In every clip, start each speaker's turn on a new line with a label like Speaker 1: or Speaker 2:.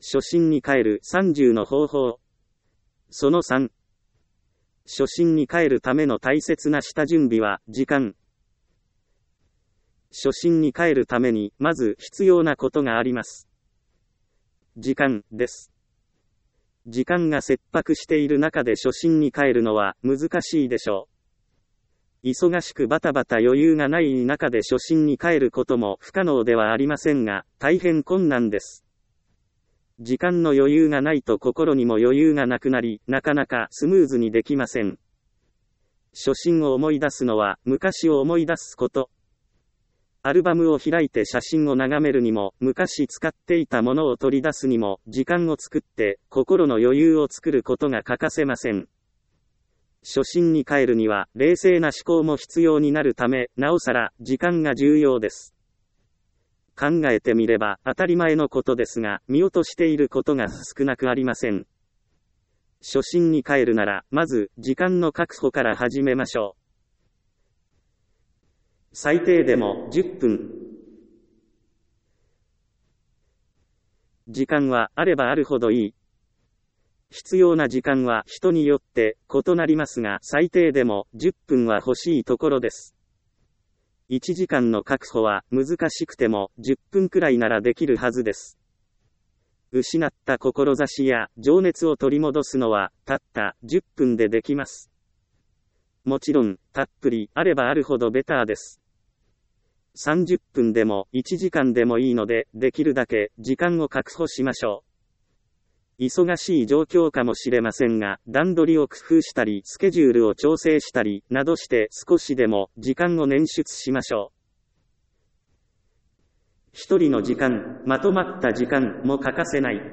Speaker 1: 初心に帰る30の方法。その3。初心に帰るための大切な下準備は、時間。初心に帰るために、まず必要なことがあります。時間です。時間が切迫している中で初心に帰るのは難しいでしょう。忙しくバタバタ余裕がない中で初心に帰ることも不可能ではありませんが、大変困難です。時間の余裕がないと心にも余裕がなくなり、なかなかスムーズにできません。初心を思い出すのは昔を思い出すこと。アルバムを開いて写真を眺めるにも、昔使っていたものを取り出すにも、時間を作って、心の余裕を作ることが欠かせません。初心に帰るには、冷静な思考も必要になるため、なおさら、時間が重要です。考えてみれば、当たり前のことですが、見落としていることが少なくありません。初心に帰るなら、まず、時間の確保から始めましょう。最低でも10分。時間はあればあるほどいい。必要な時間は人によって異なりますが、最低でも10分は欲しいところです。1時間の確保は難しくても10分くらいならできるはずです。失った志や情熱を取り戻すのはたった10分でできます。もちろん、たっぷりあればあるほどベターです。30分でも1時間でもいいので、できるだけ時間を確保しましょう。忙しい状況かもしれませんが、段取りを工夫したり、スケジュールを調整したり、などして少しでも時間を捻出しましょう。一人の時間、まとまった時間も欠かせない。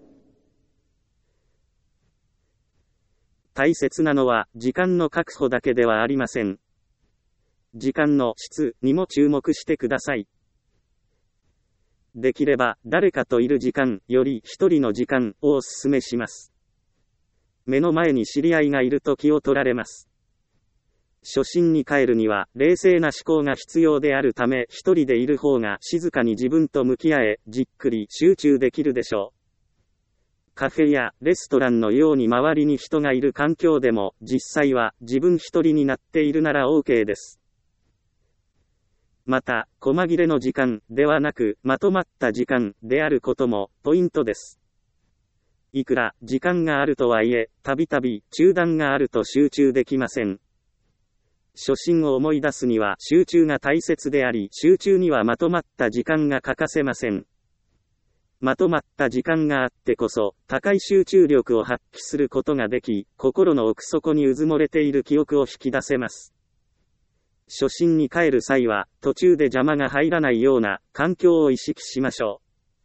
Speaker 1: 大切なのは時間の確保だけではありません。時間の質にも注目してください。できれば誰かといる時間より一人の時間をお勧めします。目の前に知り合いがいると気を取られます。初心に帰るには冷静な思考が必要であるため、一人でいる方が静かに自分と向き合え、じっくり集中できるでしょう。カフェやレストランのように周りに人がいる環境でも、実際は自分一人になっているなら OK です。また、細切れの時間ではなく、まとまった時間であることもポイントです。いくら時間があるとはいえ、たびたび中断があると集中できません。初心を思い出すには集中が大切であり、集中にはまとまった時間が欠かせません。まとまった時間があってこそ、高い集中力を発揮することができ、心の奥底にうずもれている記憶を引き出せます。初心に帰る際は、途中で邪魔が入らないような環境を意識しましょ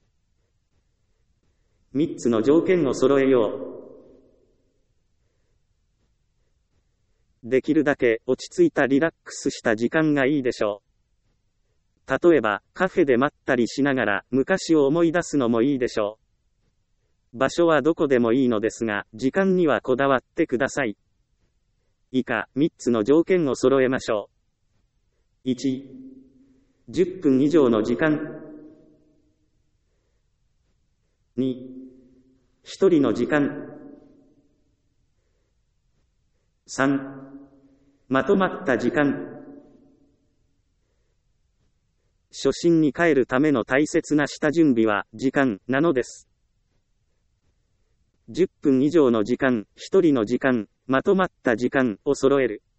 Speaker 1: う。3つの条件を揃えよう。できるだけ落ち着いたリラックスした時間がいいでしょう。例えば、カフェで待ったりしながら昔を思い出すのもいいでしょう。場所はどこでもいいのですが、時間にはこだわってください。以下、3つの条件を揃えましょう。1、10分以上の時間。2、一人の時間。3、まとまった時間。初心に帰るための大切な下準備は時間なのです。10分以上の時間、一人の時間、まとまった時間を揃える。